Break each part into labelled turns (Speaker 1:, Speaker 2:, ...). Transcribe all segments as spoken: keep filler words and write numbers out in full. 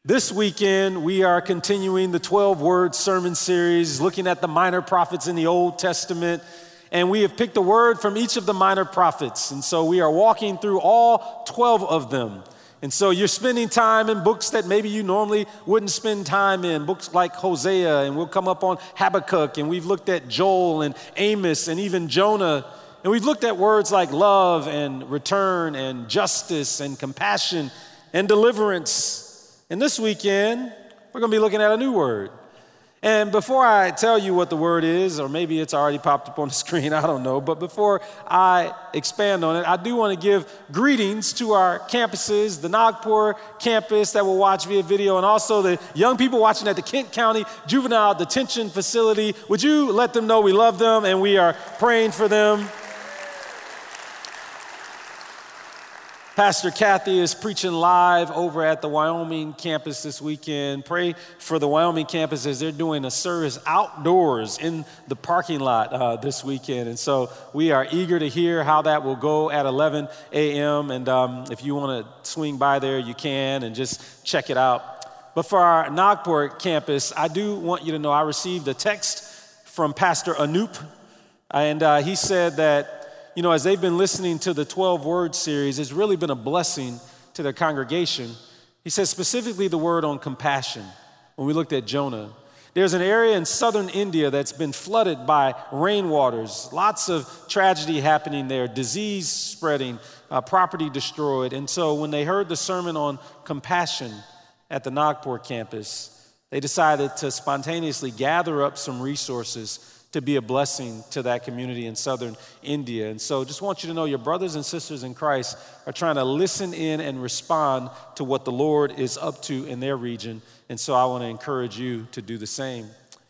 Speaker 1: This weekend, we are continuing the twelve-word sermon series, looking at the minor prophets in the Old Testament, and we have picked a word from each of the minor prophets, and so we are walking through all twelve of them. And so you're spending time in books that maybe you normally wouldn't spend time in, books like Hosea, and we'll come up on Habakkuk, and we've looked at Joel and Amos and even Jonah, and we've looked at words like love and return and justice and compassion and deliverance. And this weekend, we're going to be looking at a new word. And before I tell you what the word is, or maybe it's already popped up on the screen, I don't know, but before I expand on it, I do want to give greetings to our campuses, the Nagpur campus that will watch via video, and also the young people watching at the Kent County Juvenile Detention Facility. Would you let them know we love them and we are praying for them? Pastor Kathy is preaching live over at the Wyoming campus this weekend. Pray for the Wyoming campus as they're doing a service outdoors in the parking lot uh, this weekend. And so we are eager to hear how that will go at eleven a.m. And um, if you want to swing by there, you can and just check it out. But for our Nagpur campus, I do want you to know I received a text from Pastor Anoop, and uh, he said that you know, as they've been listening to the twelve-word series, it's really been a blessing to their congregation. He says specifically the word on compassion. When we looked at Jonah, there's an area in southern India that's been flooded by rainwaters, lots of tragedy happening there, disease spreading, uh, property destroyed. And so when they heard the sermon on compassion at the Nagpur campus, they decided to spontaneously gather up some resources to be a blessing to that community in southern India. And so just want you to know your brothers and sisters in Christ are trying to listen in and respond to what the Lord is up to in their region. And so I want to encourage you to do the same.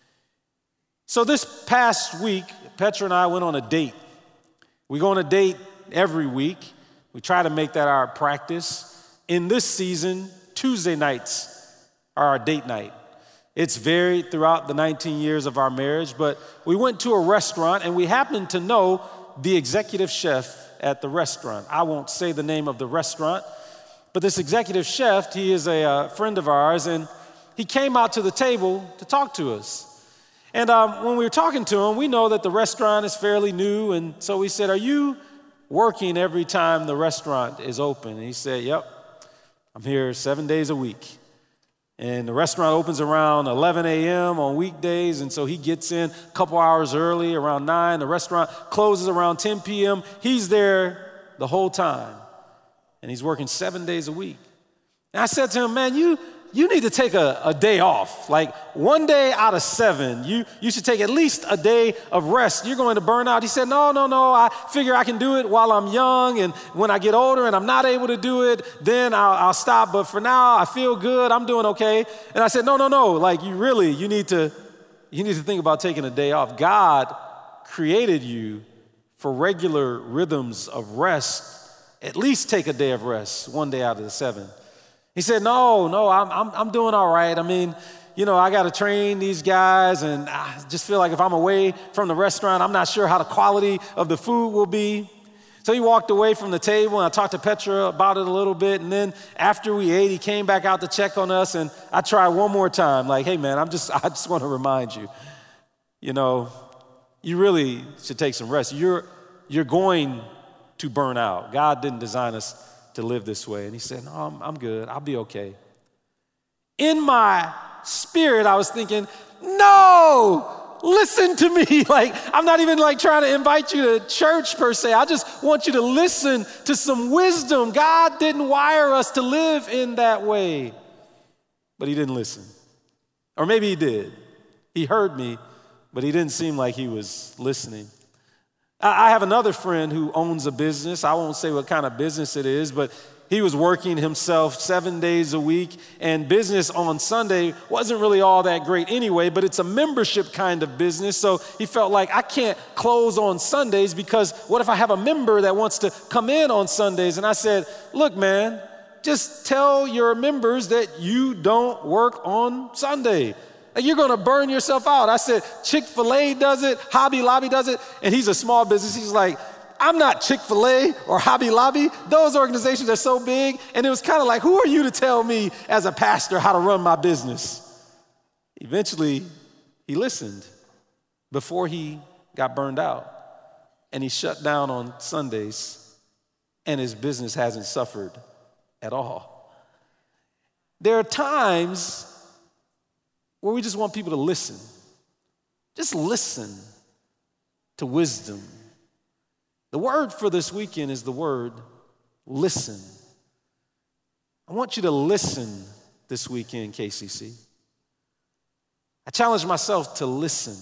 Speaker 1: So this past week, Petra and I went on a date. We go on a date every week. We try to make that our practice. In this season, Tuesday nights are our date night. It's varied throughout the nineteen years of our marriage, but we went to a restaurant and we happened to know the executive chef at the restaurant. I won't say the name of the restaurant, but this executive chef, he is a uh, friend of ours, and he came out to the table to talk to us. And um, when we were talking to him, we know that the restaurant is fairly new, and so we said, "Are you working every time the restaurant is open?" And he said, "Yep, I'm here seven days a week." And the restaurant opens around eleven a.m. on weekdays, and so he gets in a couple hours early, around nine. The restaurant closes around ten p.m. He's there the whole time, and he's working seven days a week. And I said to him, "Man, you you need to take a, a day off. Like one day out of seven, you, you should take at least a day of rest. You're going to burn out." He said, no, no, no, I figure I can do it while I'm young, and when I get older and I'm not able to do it, then I'll, I'll stop. But for now, I feel good. I'm doing okay. And I said, no, no, no. Like you really, you need to, you need to think about taking a day off. God created you for regular rhythms of rest. At least take a day of rest, one day out of the seven. He said, no, no, I'm, I'm I'm doing all right. I mean, you know, I got to train these guys, and I just feel like if I'm away from the restaurant, I'm not sure how the quality of the food will be. So he walked away from the table, and I talked to Petra about it a little bit, and then after we ate, he came back out to check on us, and I tried one more time, like, hey, man, I'm just, I just want to remind you, you know, you really should take some rest. You're, you're going to burn out. God didn't design us to live this way. And he said, no, I'm, I'm good. I'll be okay. In my spirit, I was thinking, no, listen to me. Like, I'm not even like trying to invite you to church per se. I just want you to listen to some wisdom. God didn't wire us to live in that way. But he didn't listen. Or maybe he did. He heard me, but he didn't seem like he was listening. I have another friend who owns a business. I won't say what kind of business it is, but he was working himself seven days a week, and business on Sunday wasn't really all that great anyway, but it's a membership kind of business. So he felt like, I can't close on Sundays because what if I have a member that wants to come in on Sundays? And I said, look, man, just tell your members that you don't work on Sunday. You're going to burn yourself out. I said, Chick-fil-A does it, Hobby Lobby does it, and he's a small business. He's like, I'm not Chick-fil-A or Hobby Lobby. Those organizations are so big. And it was kind of like, who are you to tell me as a pastor how to run my business? Eventually, he listened before he got burned out. And he shut down on Sundays, and his business hasn't suffered at all. There are times where we just want people to listen. Just listen to wisdom. The word for this weekend is the word listen. I want you to listen this weekend, K C C. I challenge myself to listen.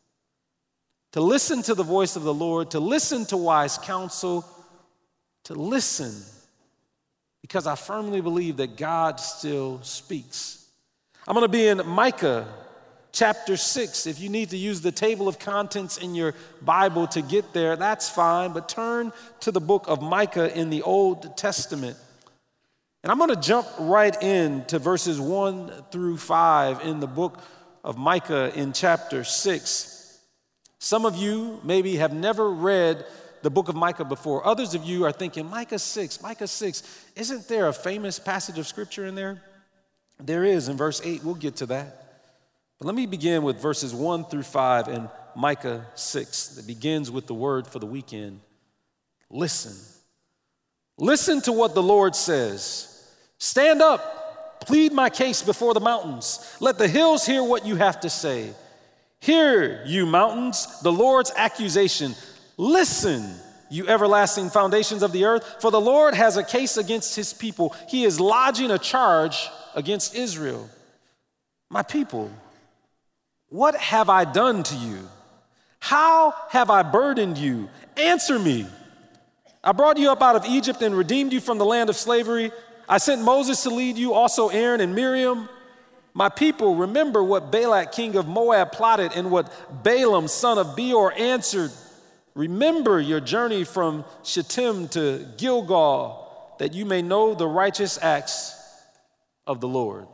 Speaker 1: To listen to the voice of the Lord, to listen to wise counsel, to listen, because I firmly believe that God still speaks. I'm going to be in Micah chapter six. If you need to use the table of contents in your Bible to get there, that's fine, but turn to the book of Micah in the Old Testament. And I'm going to jump right in to verses one through five in the book of Micah in chapter six. Some of you maybe have never read the book of Micah before. Others of you are thinking, Micah six, Micah six, isn't there a famous passage of scripture in there? There is in verse eight. We'll get to that. But let me begin with verses one through five in Micah six that begins with the word for the weekend. Listen. Listen to what the Lord says. Stand up, plead my case before the mountains. Let the hills hear what you have to say. Hear, you mountains, the Lord's accusation. Listen, you everlasting foundations of the earth, for the Lord has a case against his people. He is lodging a charge against Israel. My people, what have I done to you? How have I burdened you? Answer me. I brought you up out of Egypt and redeemed you from the land of slavery. I sent Moses to lead you, also Aaron and Miriam. My people, remember what Balak, king of Moab, plotted and what Balaam, son of Beor, answered. Remember your journey from Shittim to Gilgal, that you may know the righteous acts of the Lord.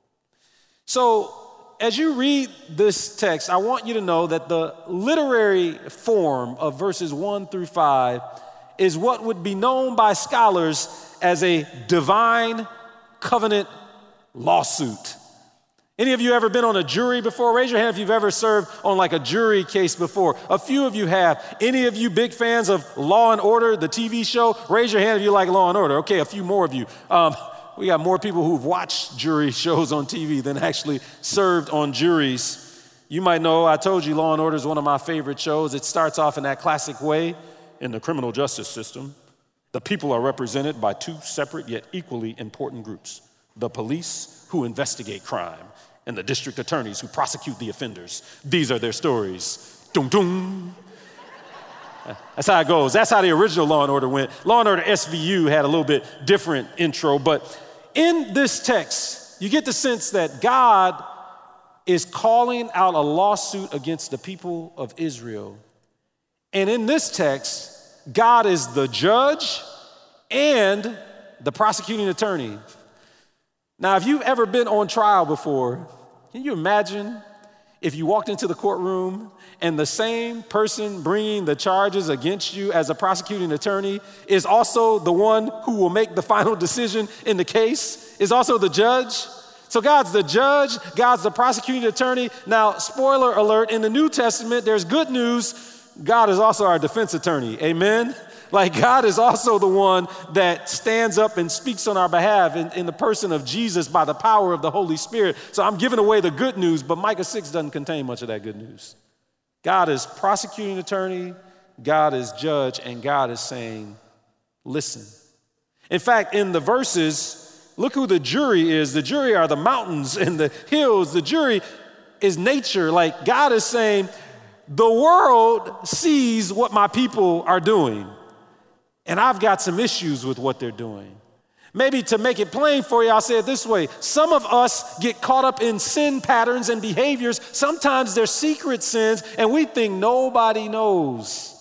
Speaker 1: So, as you read this text, I want you to know that the literary form of verses one through five is what would be known by scholars as a divine covenant lawsuit. Any of you ever been on a jury before? Raise your hand if you've ever served on like a jury case before. A few of you have. Any of you big fans of Law and Order, the T V show? Raise your hand if you like Law and Order. Okay, a few more of you. Um, we got more people who've watched jury shows on T V than actually served on juries. You might know, I told you Law and Order is one of my favorite shows. It starts off in that classic way. In the criminal justice system, the people are represented by two separate yet equally important groups: the police, who investigate crime, and the district attorneys who prosecute the offenders. These are their stories. Dum dum. That's how it goes. That's how the original Law and Order went. Law and Order S V U had a little bit different intro, but in this text, you get the sense that God is calling out a lawsuit against the people of Israel. And in this text, God is the judge and the prosecuting attorney. Now, if you've ever been on trial before, can you imagine if you walked into the courtroom and the same person bringing the charges against you as a prosecuting attorney is also the one who will make the final decision in the case, is also the judge? So God's the judge, God's the prosecuting attorney. Now, spoiler alert, in the New Testament, there's good news. God is also our defense attorney, amen? Like God is also the one that stands up and speaks on our behalf in, in the person of Jesus by the power of the Holy Spirit. So I'm giving away the good news, but Micah six doesn't contain much of that good news. God is prosecuting attorney, God is judge, and God is saying, listen. In fact, in the verses, look who the jury is. The jury are the mountains and the hills. The jury is nature. Like God is saying, the world sees what my people are doing, and I've got some issues with what they're doing. Maybe to make it plain for you, I'll say it this way. Some of us get caught up in sin patterns and behaviors. Sometimes they're secret sins, and we think nobody knows.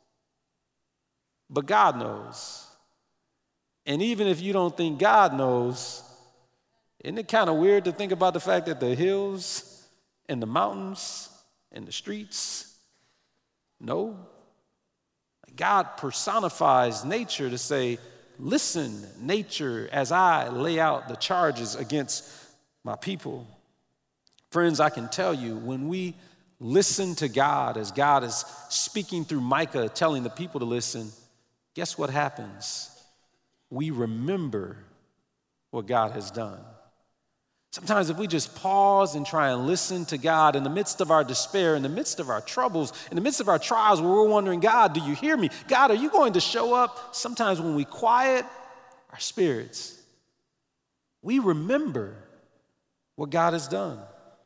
Speaker 1: But God knows. And even if you don't think God knows, isn't it kind of weird to think about the fact that the hills and the mountains and the streets know? God personifies nature to say, listen, nature, as I lay out the charges against my people. Friends, I can tell you, when we listen to God as God is speaking through Micah, telling the people to listen, guess what happens? We remember what God has done. Sometimes if we just pause and try and listen to God in the midst of our despair, in the midst of our troubles, in the midst of our trials, where we're wondering, God, do you hear me? God, are you going to show up? Sometimes when we quiet our spirits, we remember what God has done.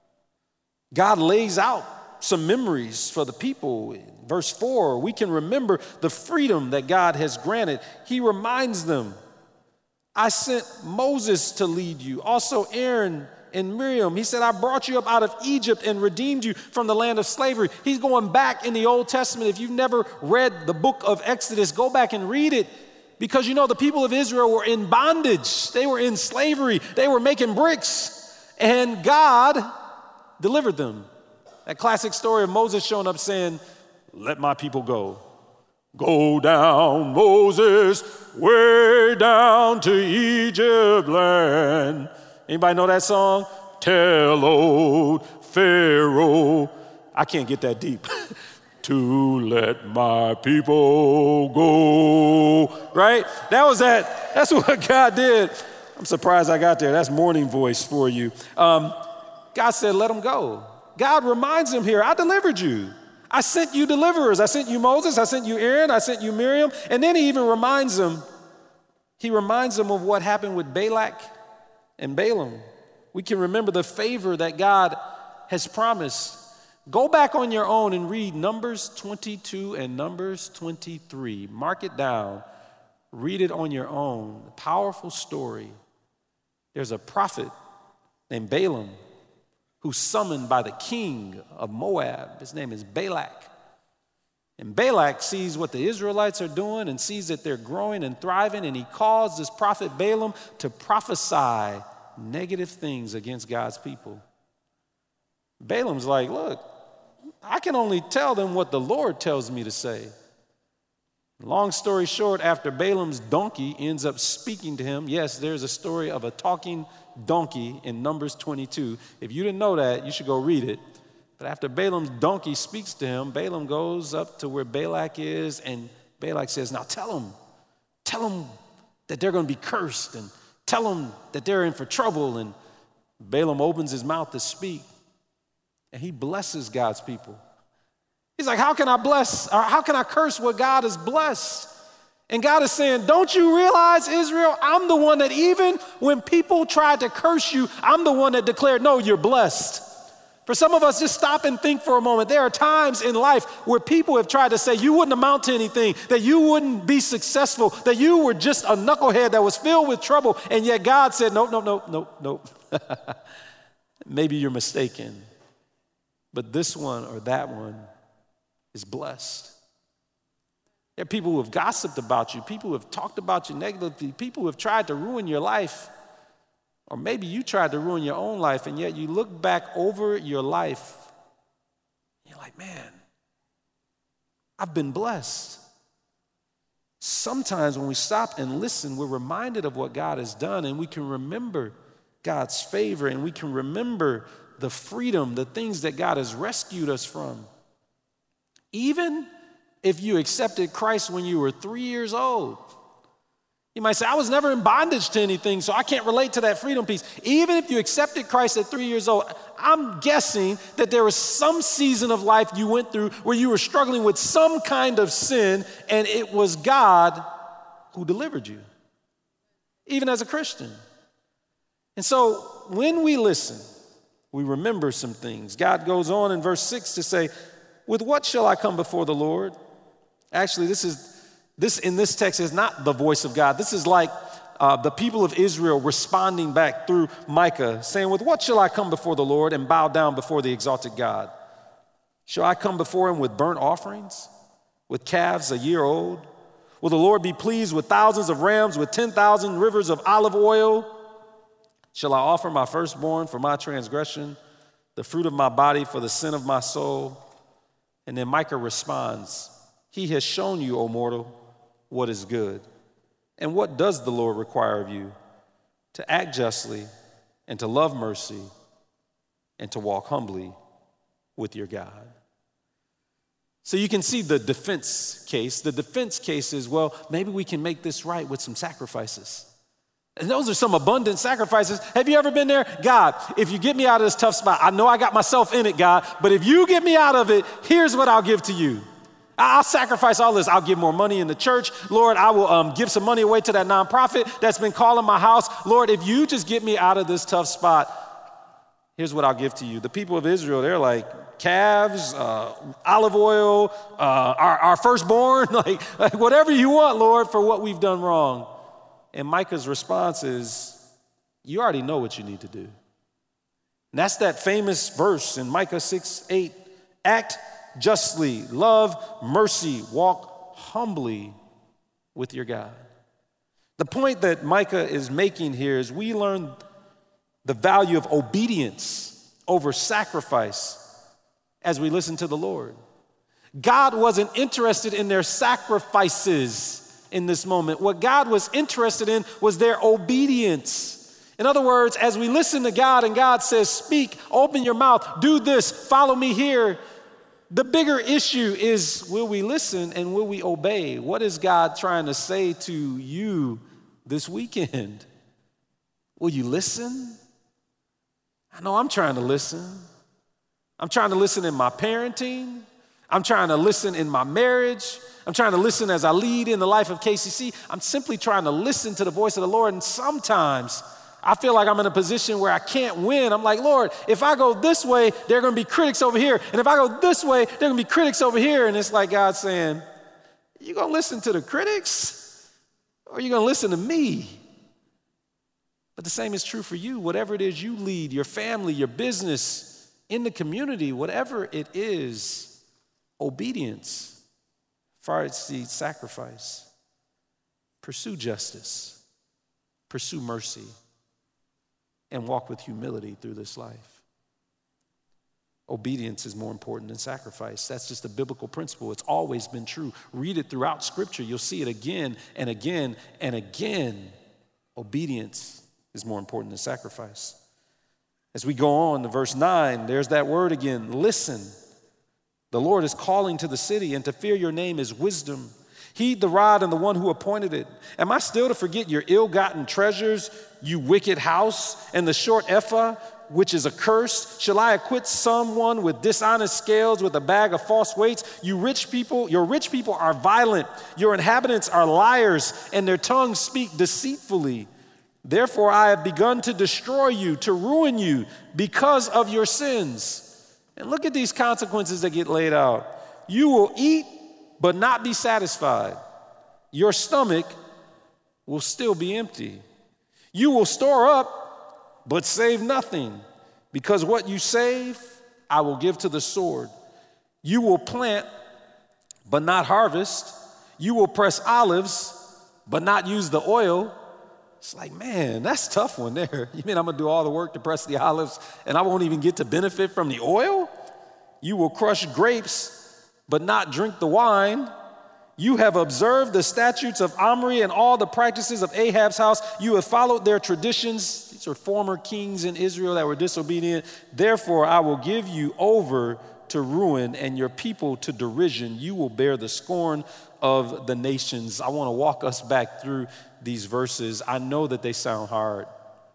Speaker 1: God lays out some memories for the people. In verse four, we can remember the freedom that God has granted. He reminds them, I sent Moses to lead you, also Aaron and Miriam. He said, I brought you up out of Egypt and redeemed you from the land of slavery. He's going back in the Old Testament. If you've never read the book of Exodus, go back and read it, because you know the people of Israel were in bondage. They were in slavery. They were making bricks, and God delivered them. That classic story of Moses showing up saying, let my people go. Go down, Moses, way down to Egypt land. Anybody know that song? Tell old Pharaoh. I can't get that deep. To let my people go. Right? That was that. That's what God did. I'm surprised I got there. That's morning voice for you. Um, God said, let them go. God reminds him here, I delivered you. I sent you deliverers. I sent you Moses. I sent you Aaron. I sent you Miriam. And then he even reminds them, he reminds them of what happened with Balak and Balaam. We can remember the favor that God has promised. Go back on your own and read Numbers twenty-two and Numbers twenty-three. Mark it down. Read it on your own. A powerful story. There's a prophet named Balaam who's summoned by the king of Moab. His name is Balak. And Balak sees what the Israelites are doing and sees that they're growing and thriving, and he calls this prophet Balaam to prophesy negative things against God's people. Balaam's like, look, I can only tell them what the Lord tells me to say. Long story short, after Balaam's donkey ends up speaking to him, yes, there's a story of a talking donkey in Numbers twenty-two. If you didn't know that, you should go read it. But after Balaam's donkey speaks to him, Balaam goes up to where Balak is, and Balak says, now tell them, tell them that they're going to be cursed, and tell them that they're in for trouble. And Balaam opens his mouth to speak, and he blesses God's people. He's like, how can I bless, or how can I curse what God has blessed? And God is saying, don't you realize, Israel, I'm the one that even when people tried to curse you, I'm the one that declared, no, you're blessed. For some of us, just stop and think for a moment. There are times in life where people have tried to say you wouldn't amount to anything, that you wouldn't be successful, that you were just a knucklehead that was filled with trouble. And yet God said, nope, nope, nope, nope, nope. Maybe you're mistaken, but this one or that one is blessed. There are people who have gossiped about you, people who have talked about you negatively, people who have tried to ruin your life. Or maybe you tried to ruin your own life, and yet you look back over your life, and you're like, man, I've been blessed. Sometimes when we stop and listen, we're reminded of what God has done, and we can remember God's favor, and we can remember the freedom, the things that God has rescued us from. Even if you accepted Christ when you were three years old. You might say, I was never in bondage to anything, so I can't relate to that freedom piece. Even if you accepted Christ at three years old, I'm guessing that there was some season of life you went through where you were struggling with some kind of sin, and it was God who delivered you, even as a Christian. And so when we listen, we remember some things. God goes on in verse six to say, with what shall I come before the Lord? Actually, this is this in this text is not the voice of God. This is like uh, the people of Israel responding back through Micah, saying, with what shall I come before the Lord and bow down before the exalted God? Shall I come before him with burnt offerings, with calves a year old? Will the Lord be pleased with thousands of rams, with ten thousand rivers of olive oil? Shall I offer my firstborn for my transgression, the fruit of my body for the sin of my soul? And then Micah responds, He has shown you, O mortal, what is good. And what does the Lord require of you? To act justly and to love mercy and to walk humbly with your God. So you can see the defense case. The defense case is, well, maybe we can make this right with some sacrifices. And those are some abundant sacrifices. Have you ever been there? God, if you get me out of this tough spot, I know I got myself in it, God, but if you get me out of it, here's what I'll give to you. I'll sacrifice all this. I'll give more money in the church. Lord, I will um, give some money away to that nonprofit that's been calling my house. Lord, if you just get me out of this tough spot, here's what I'll give to you. The people of Israel, they're like calves, uh, olive oil, uh, our, our firstborn, like, like whatever you want, Lord, for what we've done wrong. And Micah's response is, you already know what you need to do. And that's that famous verse in Micah six eight, act justly, love mercy, walk humbly with your God. The point that Micah is making here is we learn the value of obedience over sacrifice as we listen to the Lord. God wasn't interested in their sacrifices in this moment. What God was interested in was their obedience. In other words, as we listen to God and God says, speak, open your mouth, do this, follow me here, the bigger issue is, will we listen and will we obey? What is God trying to say to you this weekend? Will you listen? I know I'm trying to listen. I'm trying to listen in my parenting. I'm trying to listen in my marriage. I'm trying to listen as I lead in the life of K C C. I'm simply trying to listen to the voice of the Lord. And sometimes I feel like I'm in a position where I can't win. I'm like, Lord, if I go this way, there are going to be critics over here. And if I go this way, there are going to be critics over here. And it's like God saying, you going to listen to the critics or are you going to listen to me? But the same is true for you. Whatever it is you lead, your family, your business, in the community, whatever it is, obedience far exceeds sacrifice. Pursue justice, pursue mercy, and walk with humility through this life. Obedience is more important than sacrifice. That's just a biblical principle. It's always been true. Read it throughout Scripture. You'll see it again and again and again. Obedience is more important than sacrifice. As we go on to verse nine, there's that word again, listen. The Lord is calling to the city, and to fear your name is wisdom. Heed the rod and the one who appointed it. Am I still to forget your ill-gotten treasures, you wicked house, and the short ephah, which is a curse? Shall I acquit someone with dishonest scales, with a bag of false weights? You rich people, your rich people are violent. Your inhabitants are liars, and their tongues speak deceitfully. Therefore, I have begun to destroy you, to ruin you because of your sins. And look at these consequences that get laid out. You will eat, but not be satisfied. Your stomach will still be empty. You will store up, but save nothing, because what you save, I will give to the sword. You will plant, but not harvest. You will press olives, but not use the oil. It's like, man, that's a tough one there. You mean I'm going to do all the work to press the olives and I won't even get to benefit from the oil? You will crush grapes, but not drink the wine. You have observed the statutes of Omri and all the practices of Ahab's house. You have followed their traditions. These are former kings in Israel that were disobedient. Therefore, I will give you over to ruin and your people to derision. You will bear the scorn of the nations. I want to walk us back through these verses. I know that they sound hard.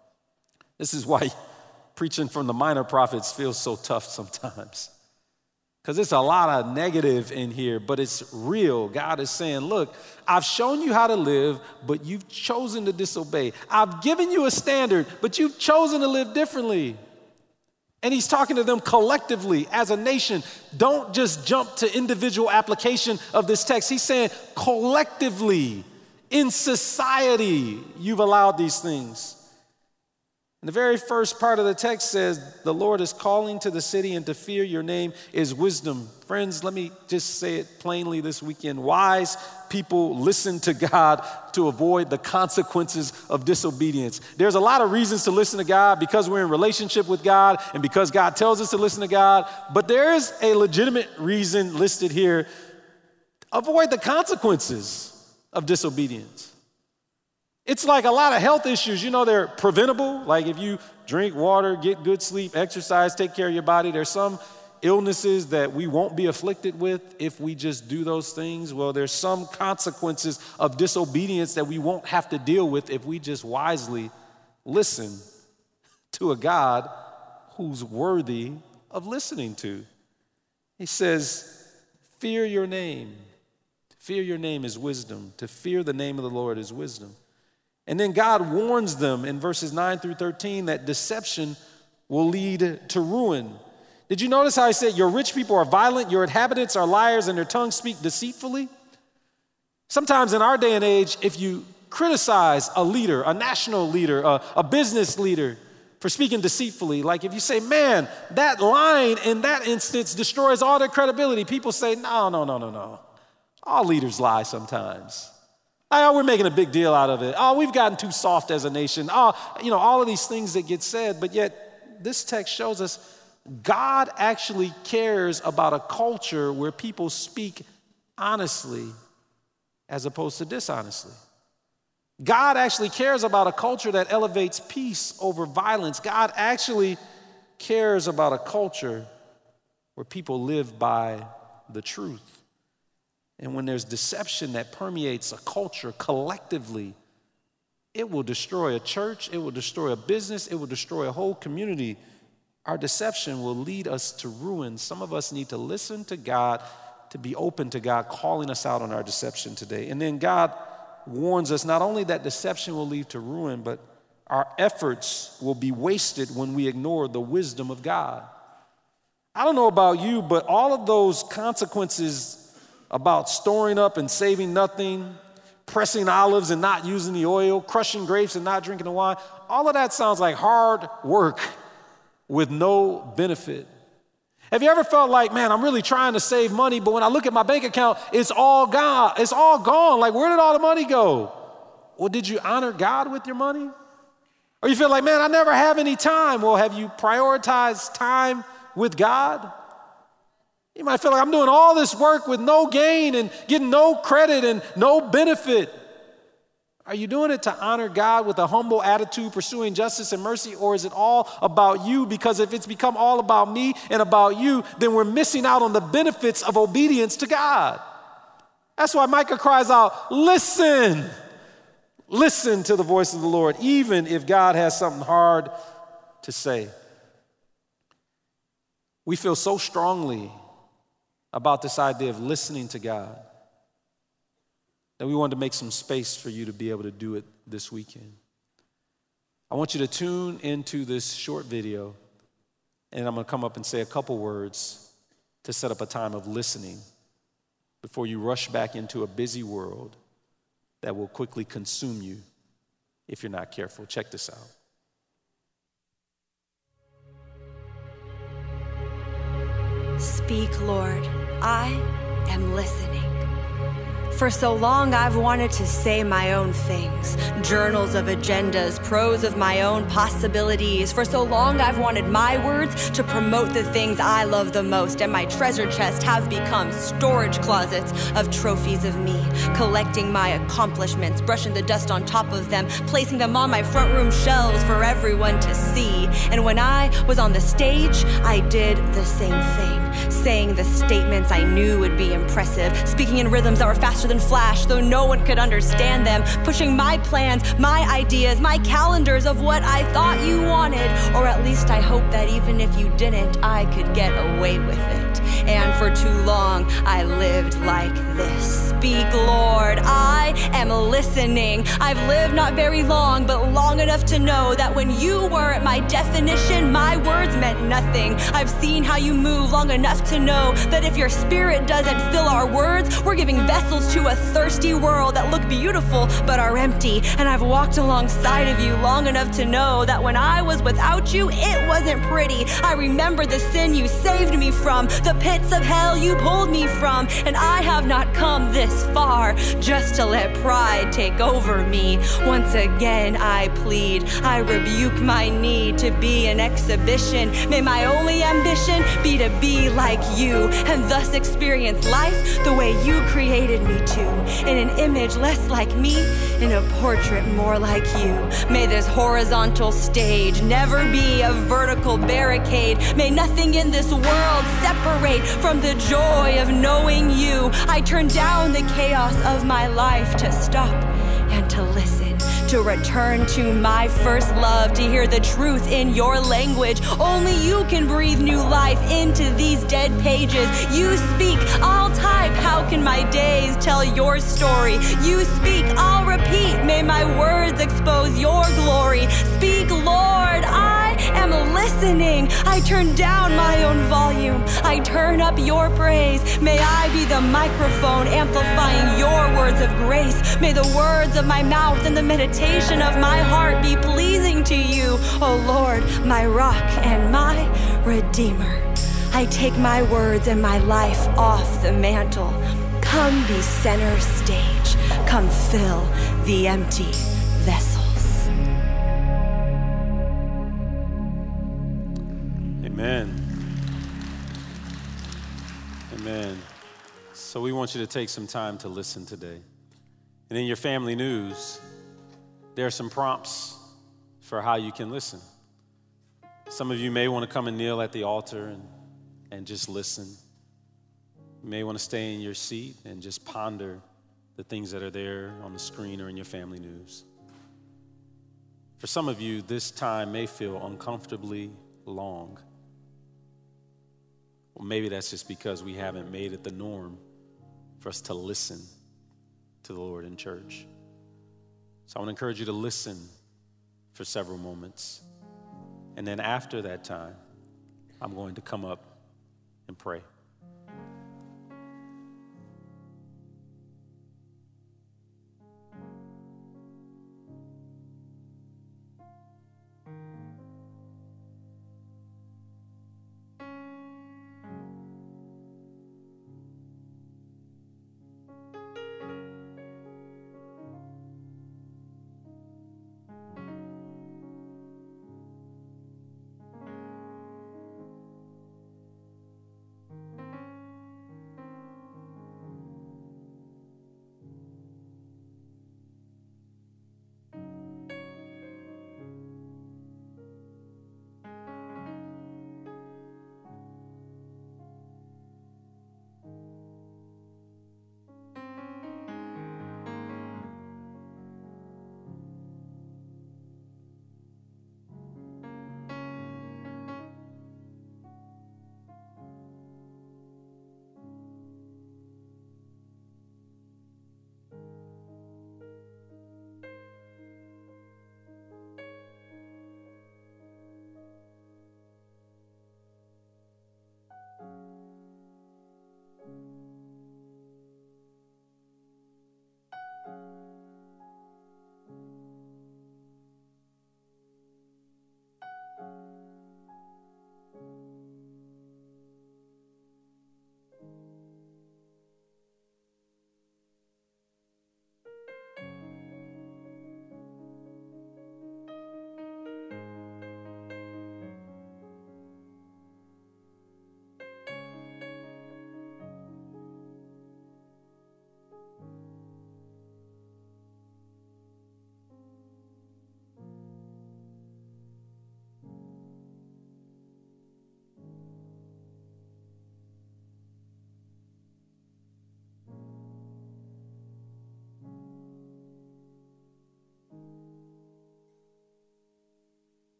Speaker 1: This is why preaching from the minor prophets feels so tough sometimes. Because it's a lot of negative in here, but it's real. God is saying, look, I've shown you how to live, but you've chosen to disobey. I've given you a standard, but you've chosen to live differently. And he's talking to them collectively as a nation. Don't just jump to individual application of this text. He's saying collectively, in society, you've allowed these things. And the very first part of the text says, the Lord is calling to the city, and to fear your name is wisdom. Friends, let me just say it plainly this weekend. Wise people listen to God to avoid the consequences of disobedience. There's a lot of reasons to listen to God because we're in relationship with God and because God tells us to listen to God. But there is a legitimate reason listed here. avoid the consequences of disobedience. It's like a lot of health issues, you know, they're preventable. Like if you drink water, get good sleep, exercise, take care of your body. There's some illnesses that we won't be afflicted with if we just do those things. Well, there's some consequences of disobedience that we won't have to deal with if we just wisely listen to a God who's worthy of listening to. He says, fear your name. Fear your name is wisdom. To fear the name of the Lord is wisdom. And then God warns them in verses nine through thirteen that deception will lead to ruin. Did you notice how he said, your rich people are violent, your inhabitants are liars, and their tongues speak deceitfully? Sometimes in our day and age, if you criticize a leader, a national leader, a, a business leader for speaking deceitfully, like if you say, man, that line in that instance destroys all their credibility, people say, no, no, no, no, no. All leaders lie sometimes. Oh, we're making a big deal out of it. Oh, we've gotten too soft as a nation. Oh, you know, all of these things that get said, but yet this text shows us God actually cares about a culture where people speak honestly as opposed to dishonestly. God actually cares about a culture that elevates peace over violence. God actually cares about a culture where people live by the truth. And when there's deception that permeates a culture collectively, it will destroy a church, it will destroy a business, it will destroy a whole community. Our deception will lead us to ruin. Some of us need to listen to God, to be open to God calling us out on our deception today. And then God warns us not only that deception will lead to ruin, but our efforts will be wasted when we ignore the wisdom of God. I don't know about you, but all of those consequences about storing up and saving nothing, pressing olives and not using the oil, crushing grapes and not drinking the wine, all of that sounds like hard work with no benefit. Have you ever felt like, man, I'm really trying to save money, but when I look at my bank account, it's all gone. It's all gone. Like, where did all the money go? Well, did you honor God with your money? Or you feel like, man, I never have any time. Well, have you prioritized time with God? You might feel like I'm doing all this work with no gain and getting no credit and no benefit. Are you doing it to honor God with a humble attitude, pursuing justice and mercy, or is it all about you? Because if it's become all about me and about you, then we're missing out on the benefits of obedience to God. That's why Micah cries out, listen, listen to the voice of the Lord, even if God has something hard to say. We feel so strongly about this idea of listening to God that we wanted to make some space for you to be able to do it this weekend. I want you to tune into this short video, and I'm going to come up and say a couple words to set up a time of listening before you rush back into a busy world that will quickly consume you if you're not careful. Check this out.
Speaker 2: Speak, Lord, I am listening. For so long I've wanted to say my own things, journals of agendas, prose of my own possibilities. For so long I've wanted my words to promote the things I love the most, and my treasure chest have become storage closets of trophies of me, collecting my accomplishments, brushing the dust on top of them, placing them on my front room shelves for everyone to see. And when I was on the stage, I did the same thing, saying the statements I knew would be impressive, speaking in rhythms that were faster than flash, though no one could understand them, pushing my plans, my ideas, my calendars of what I thought you wanted, or at least I hope that even if you didn't, I could get away with it. And for too long, I lived like this. Speak, Lord, I am listening. I've lived not very long, but long enough to know that when you were my definition, my words meant nothing. I've seen how you move long enough to know that if your spirit doesn't fill our words, we're giving vessels to a thirsty world that look beautiful but are empty. And I've walked alongside of you long enough to know that when I was without you, it wasn't pretty. I remember the sin you saved me from, the pit pits of hell you pulled me from, and I have not come this far just to let pride take over me. Once again I plead, I rebuke my need to be an exhibition. May my only ambition be to be like you, and thus experience life the way you created me to, in an image less like me, in a portrait more like you. May this horizontal stage never be a vertical barricade. May nothing in this world separate from the joy of knowing you. I turn down the chaos of my life to stop and to listen, to return to my first love, to hear the truth in your language. Only you can breathe new life into these dead pages. You speak, I'll type. How can my days tell your story? You speak, I'll repeat. May my words expose your glory. Speak, Lord, I am listening. I turn down my own volume. I turn up your praise. May I be the microphone amplifying your words of grace. May the words of my mouth and the meditation of my heart be pleasing to you, O Lord, my rock and my redeemer. I take my words and my life off the mantle. Come be center stage. Come fill the empty vessels.
Speaker 1: Amen. Amen. So we want you to take some time to listen today. And in your family news, there are some prompts for how you can listen. Some of you may want to come and kneel at the altar and, and just listen. You may want to stay in your seat and just ponder the things that are there on the screen or in your family news. For some of you, this time may feel uncomfortably long. Well, maybe that's just because we haven't made it the norm for us to listen to the Lord in church. So I want to encourage you to listen for several moments. And then after that time, I'm going to come up and pray.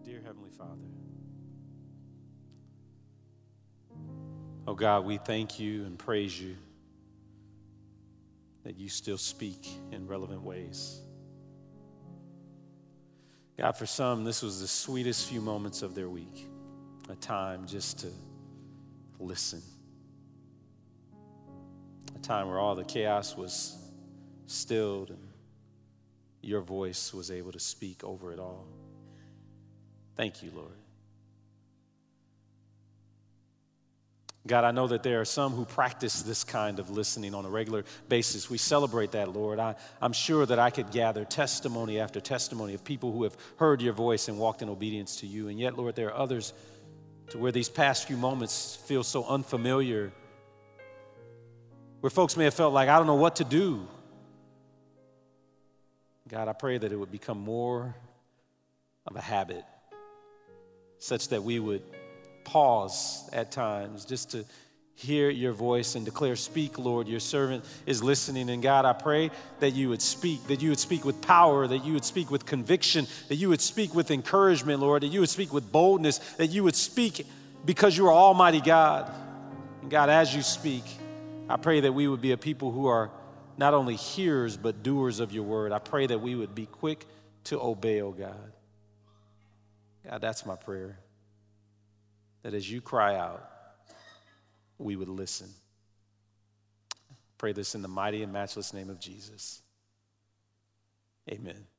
Speaker 1: Dear Heavenly Father, oh God, we thank you and praise you that you still speak in relevant ways. God, for some, this was the sweetest few moments of their week, a time just to listen, a time where all the chaos was stilled and your voice was able to speak over it all. Thank you, Lord. God, I know that there are some who practice this kind of listening on a regular basis. We celebrate that, Lord. I, I'm sure that I could gather testimony after testimony of people who have heard your voice and walked in obedience to you. And yet, Lord, there are others to where these past few moments feel so unfamiliar, where folks may have felt like, I don't know what to do. God, I pray that it would become more of a habit, such that we would pause at times just to hear your voice and declare, speak, Lord, your servant is listening. And God, I pray that you would speak, that you would speak with power, that you would speak with conviction, that you would speak with encouragement, Lord, that you would speak with boldness, that you would speak because you are Almighty God. And God, as you speak, I pray that we would be a people who are not only hearers, but doers of your word. I pray that we would be quick to obey, oh God. God, that's my prayer. That as you cry out, we would listen. Pray this in the mighty and matchless name of Jesus. Amen.